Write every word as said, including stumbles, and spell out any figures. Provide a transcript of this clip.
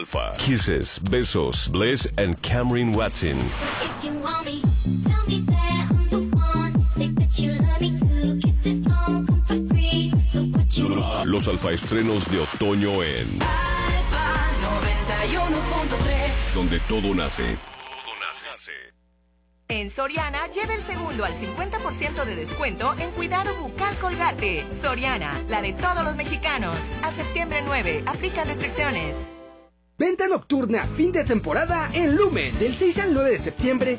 Alfa, Kisses, Besos, Bliss and Cameron Watson. If you want me, tell me that I'm the one. Say that you love me too. Kisses don't come for free. So what you want? Los Alfa estrenos de otoño en Alfa noventa y uno punto tres. Donde todo nace. Todo nace. En Soriana, lleva el segundo al cincuenta por ciento de descuento en cuidado bucal Colgate. Soriana, la de todos los mexicanos. A septiembre nueve, aplican restricciones. Venta nocturna, fin de temporada en Lumen. Del seis al nueve de septiembre,